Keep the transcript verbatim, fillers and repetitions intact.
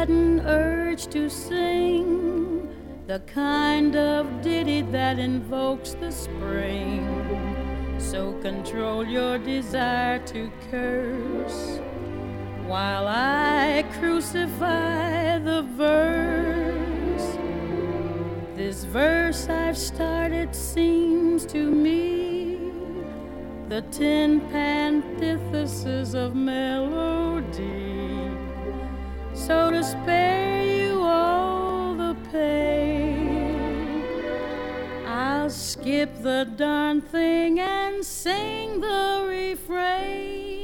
sudden urge to sing the kind of ditty that invokes the spring. So control your desire to curse while I crucify the verse. This verse I've started seems to me the tin antithesis of melody. So to spare you all the pain, I'll skip the darn thing and sing the refrain.